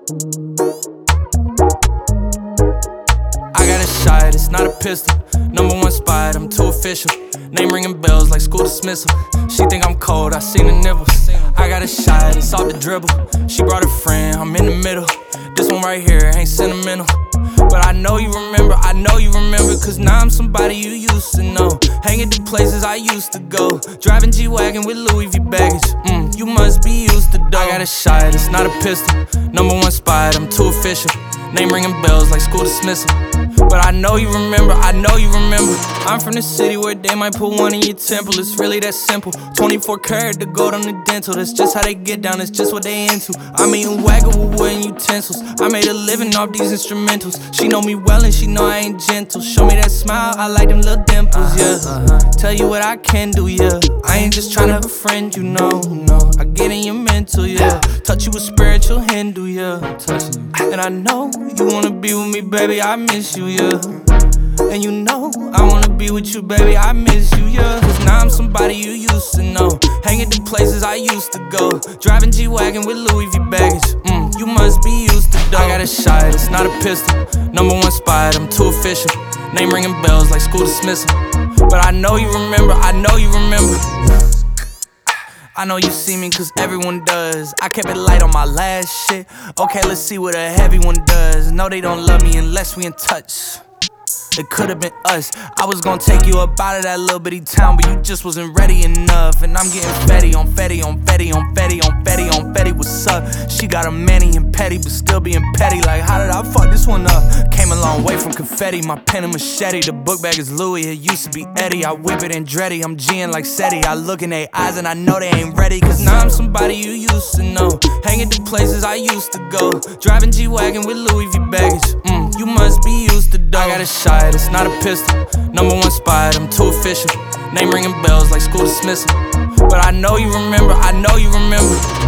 I got a shot, it's not a pistol. #1 spot, I'm too official. Name ringing bells like school dismissal. She think I'm cold, I seen the nibbles. I got a shot, it's off the dribble. She brought a friend, I'm in the middle. This one right here ain't sentimental, but I know you remember, cause now I'm somebody you used to know. Hanging to places I used to go. Driving G-Wagon with Louis V baggage. You must be used to dough. I got a shot, it's not a pistol. #1 spot, I'm too official. Name ringing bells like school dismissal. But I know you remember, I'm from the city where they might put one in your temple. It's really that simple. 24 karat, the gold on the dental. That's just how they get down, that's just what they into. I'm eating wagon with wooden utensils. I made a living off these instrumentals. She know me well and she know I ain't gentle. Show me that smile, I like them little dimples, yeah. Tell you what I can do, yeah. I ain't just tryna befriend you, no. I get in your mental, yeah. Touch you with spiritual Hindu, yeah. And I know you wanna be with me, baby, I miss you, yeah. And you know I wanna be with you, baby, I miss you, yeah. Cause now I'm somebody you used to know. Hanging to places I used to go. Driving G-Wagon with Louis V baggage. You must be used to dough. I got a shot, it's not a pistol. #1 spot, I'm too official. Name ringing bells like school dismissal. But I know you remember, I know you see me cause everyone does. I kept it light on my last shit. Okay, let's see what a heavy one does. No, they don't love me unless we in touch. It could've been us. I was gonna take you up out of that little bitty town, but you just wasn't ready enough. And I'm getting fetty on fetty on fetty on fetty on fetty on fetty. What's up? She got a manny and petty, but still being petty. Like, how did I fuck this one up? Came a long way from confetti. My pen and machete. The book bag is Louis. It used to be Eddie. I whip it Andretti. I'm G'ing like SETI. I look in their eyes and I know they ain't ready. Cause now I'm somebody you used to know. Hanging to places I used to go. Driving G-Wagon with Louis V baggage. You must be used to dough. I got a shot, it's not a pistol. #1 spot, I'm too official. Name ringing bells like school dismissal. But I know you remember,